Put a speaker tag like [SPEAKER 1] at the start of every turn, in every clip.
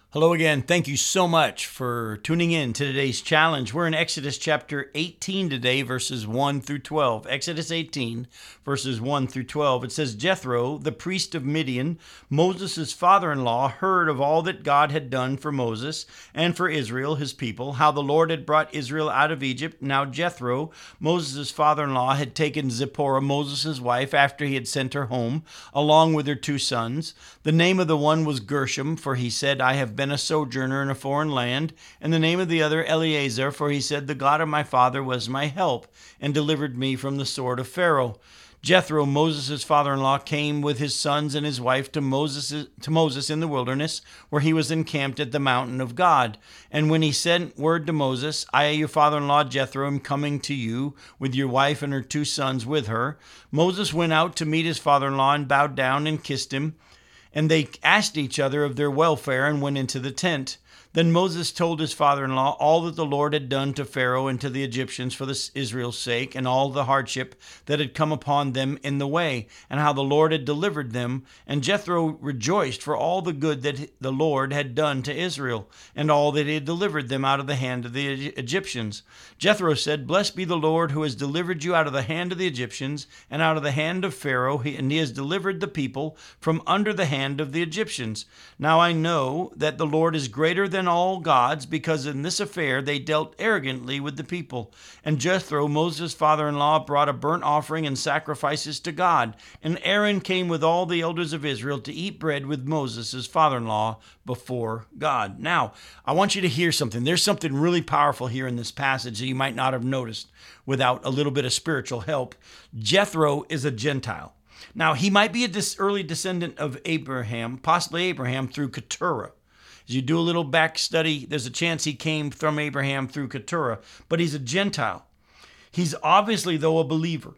[SPEAKER 1] Hello again. Thank you so much for tuning in to today's challenge. We're in Exodus chapter 18 today, verses 1 through 12. Exodus 18, verses 1 through 12. It says, Jethro, the priest of Midian, Moses' father-in-law, heard of all that God had done for Moses and for Israel, his people, how the Lord had brought Israel out of Egypt. Now Jethro, Moses' father-in-law, had taken Zipporah, Moses' wife, after he had sent her home, along with her 2 sons. The name of the one was Gershom, for he said, I have been a sojourner in a foreign land, and the name of the other Eleazar, for he said, the God of my father was my help, and delivered me from the sword of Pharaoh. Jethro, Moses' father-in-law, came with his sons and his wife to Moses in the wilderness, where he was encamped at the mountain of God. And when he sent word to Moses, I, your father-in-law Jethro, am coming to you with your wife and her 2 sons with her. Moses went out to meet his father-in-law and bowed down and kissed him. And they asked each other of their welfare and went into the tent. Then Moses told his father-in-law all that the Lord had done to Pharaoh and to the Egyptians for Israel's sake, and all the hardship that had come upon them in the way, and how the Lord had delivered them. And Jethro rejoiced for all the good that the Lord had done to Israel, and all that he had delivered them out of the hand of the Egyptians. Jethro said, Blessed be the Lord who has delivered you out of the hand of the Egyptians, and out of the hand of Pharaoh, and he has delivered the people from under the hand of the Egyptians. Now I know that the Lord is greater than all gods, because in this affair they dealt arrogantly with the people. And Jethro, Moses' father-in-law, brought a burnt offering and sacrifices to God. And Aaron came with all the elders of Israel to eat bread with Moses, his father-in-law, before God. Now, I want you to hear something. There's something really powerful here in this passage that you might not have noticed without a little bit of spiritual help. Jethro is a Gentile. Now, he might be a early descendant of Abraham, possibly Abraham through Keturah. As you do a little back study, there's a chance he came from Abraham through Keturah, but he's a Gentile. He's obviously, though, a believer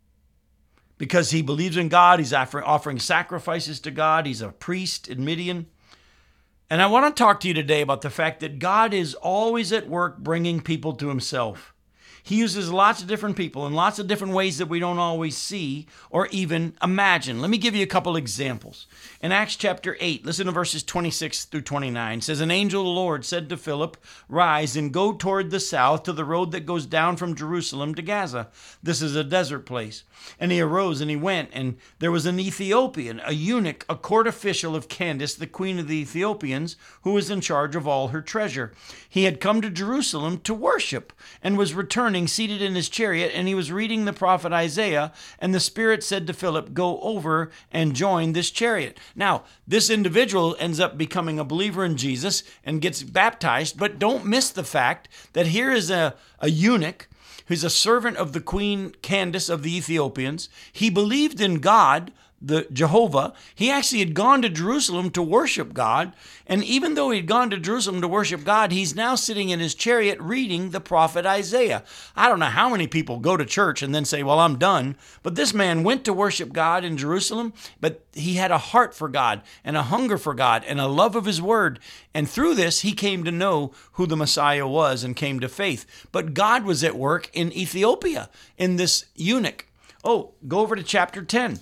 [SPEAKER 1] because he believes in God. He's offering sacrifices to God. He's a priest in Midian. And I want to talk to you today about the fact that God is always at work bringing people to himself. He uses lots of different people in lots of different ways that we don't always see or even imagine. Let me give you a couple examples. In Acts chapter 8, listen to verses 26 through 29. It says, An angel of the Lord said to Philip, Rise and go toward the south to the road that goes down from Jerusalem to Gaza. This is a desert place. And he arose and he went, and there was an Ethiopian, a eunuch, a court official of Candace, the queen of the Ethiopians, who was in charge of all her treasure. He had come to Jerusalem to worship and was returning seated in his chariot, and he was reading the prophet Isaiah, and the Spirit said to Philip, Go over and join this chariot. Now, this individual ends up becoming a believer in Jesus and gets baptized, but don't miss the fact that here is a eunuch who's a servant of the queen Candace of the Ethiopians. He believed in God, the Jehovah. He actually had gone to Jerusalem to worship God. And even though he'd gone to Jerusalem to worship God, he's now sitting in his chariot reading the prophet Isaiah. I don't know how many people go to church and then say, well, I'm done. But this man went to worship God in Jerusalem, but he had a heart for God and a hunger for God and a love of his word. And through this, he came to know who the Messiah was and came to faith. But God was at work in Ethiopia in this eunuch. Oh, go over to chapter 10.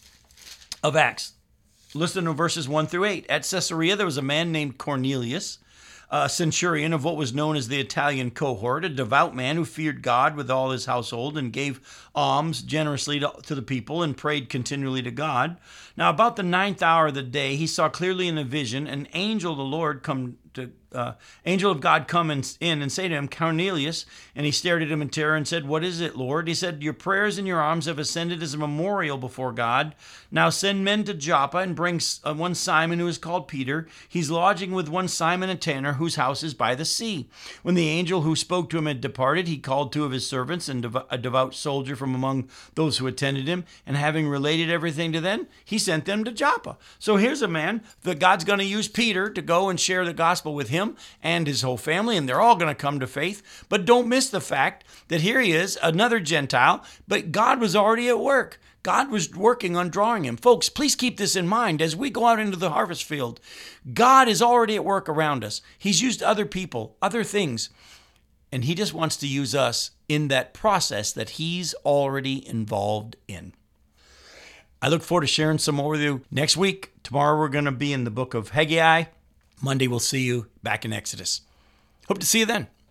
[SPEAKER 1] Of Acts. Listen to verses 1 through 8. At Caesarea, there was a man named Cornelius, a centurion of what was known as the Italian cohort, a devout man who feared God with all his household and gave alms generously to the people and prayed continually to God. Now, about the 9th hour of the day, he saw clearly in a vision an angel of the Lord angel of God come in and say to him, Cornelius. And he stared at him in terror and said, What is it, Lord? He said, Your prayers and your alms have ascended as a memorial before God. Now send men to Joppa and bring one Simon who is called Peter. He's lodging with one Simon a tanner whose house is by the sea. When the angel who spoke to him had departed, he called 2 of his servants and a devout soldier from among those who attended him. And having related everything to them, he sent them to Joppa. So here's a man that God's going to use Peter to go and share the gospel with him and his whole family, and they're all going to come to faith. But don't miss the fact that here he is, another Gentile, but God was already at work. God was working on drawing him. Folks, please keep this in mind as we go out into the harvest field. God is already at work around us. He's used other people, other things, and he just wants to use us in that process that he's already involved in. I look forward to sharing some more with you next week. Tomorrow we're going to be in the book of Haggai. Monday, we'll see you back in Exodus. Hope to see you then.